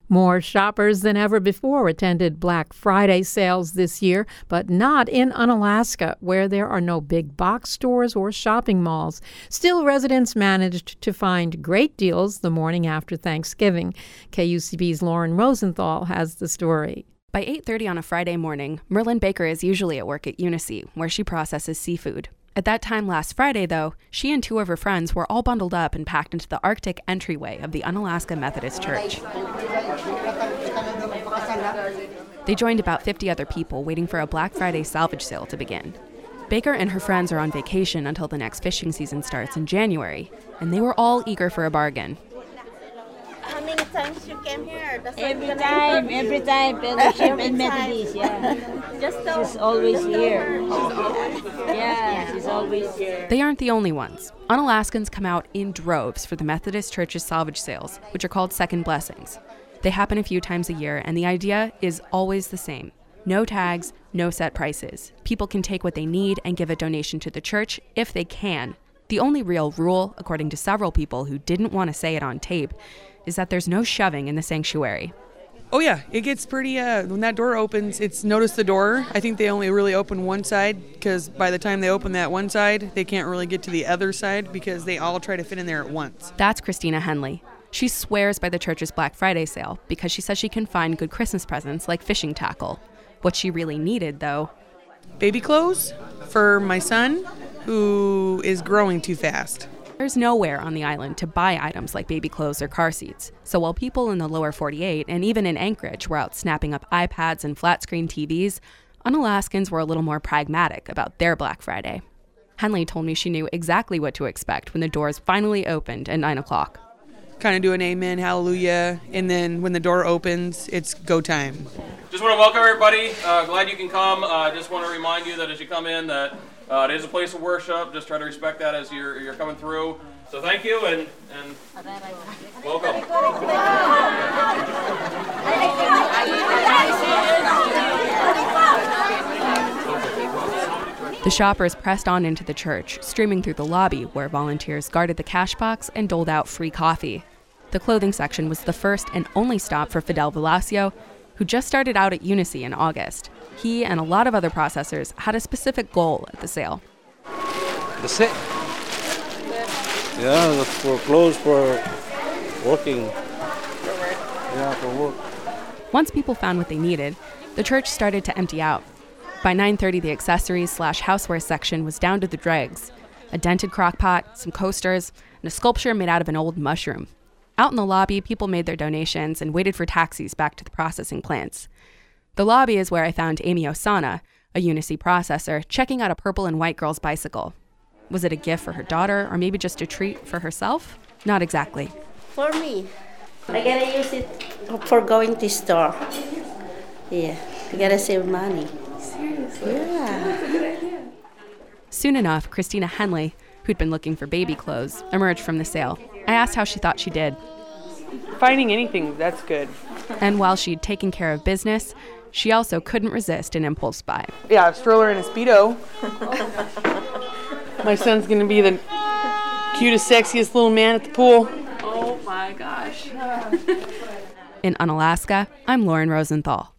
More shoppers than ever before attended Black Friday sales this year, but not in Unalaska, where there are no big box stores or shopping malls. Still, residents managed to find great deals the morning after Thanksgiving. KUCB's Lauren Rosenthal has the story. By 8:30 on a Friday morning, Merlin Baker is usually at work at UNICE, where she processes seafood. At that time last Friday, though, she and two of her friends were all bundled up and packed into the Arctic entryway of the Unalaska Methodist Church. They joined about 50 other people waiting for a Black Friday salvage sale to begin. Baker and her friends are on vacation until the next fishing season starts in January, and they were all eager for a bargain. How many times you came here? Every time, fellowship and Methodist, yeah. She's always here. She's always here. They aren't the only ones. Unalaskans come out in droves for the Methodist Church's salvage sales, which are called Second Blessings. They happen a few times a year, and the idea is always the same. No tags, no set prices. People can take what they need and give a donation to the church if they can. The only real rule, according to several people who didn't want to say it on tape, is that there's no shoving in the sanctuary. Oh yeah, it gets pretty, when that door opens, it's notice the door. I think they only really open one side because by the time they open that one side, they can't really get to the other side because they all try to fit in there at once. That's Christina Henley. She swears by the church's Black Friday sale because she says she can find good Christmas presents like fishing tackle. What she really needed, though, baby clothes for my son, who is growing too fast. There's nowhere on the island to buy items like baby clothes or car seats. So while people in the lower 48 and even in Anchorage were out snapping up iPads and flat-screen TVs, Unalaskans were a little more pragmatic about their Black Friday. Henley told me she knew exactly what to expect when the doors finally opened at 9 o'clock. Kind of do an amen, hallelujah, and then when the door opens, it's go time. Just want to welcome everybody. Glad you can come. Just want to remind you that as you come in that it is a place of worship. Just try to respect that as you're coming through. So thank you and welcome. The shoppers pressed on into the church, streaming through the lobby where volunteers guarded the cash box and doled out free coffee. The clothing section was the first and only stop for Fidel Velasco, who just started out at UNICE in August. He and a lot of other processors had a specific goal at the sale. That's it. Yeah, that's for clothes, for working. Yeah, for work. Once people found what they needed, the church started to empty out. By 9:30, the accessories/houseware section was down to the dregs. A dented crock pot, some coasters, and a sculpture made out of an old mushroom. Out in the lobby, people made their donations and waited for taxis back to the processing plants. The lobby is where I found Amy Osana, a UNICE processor, checking out a purple and white girl's bicycle. Was it a gift for her daughter, or maybe just a treat for herself? Not exactly. For me. I gotta use it for going to store. Yeah, I gotta save money. Seriously? Yeah. Soon enough, Christina Henley, who'd been looking for baby clothes, emerged from the sale. I asked how she thought she did. Finding anything, that's good. And while she'd taken care of business, she also couldn't resist an impulse buy. Yeah, a stroller and a Speedo. My son's going to be the cutest, sexiest little man at the pool. Oh my gosh. In Unalaska, I'm Lauren Rosenthal.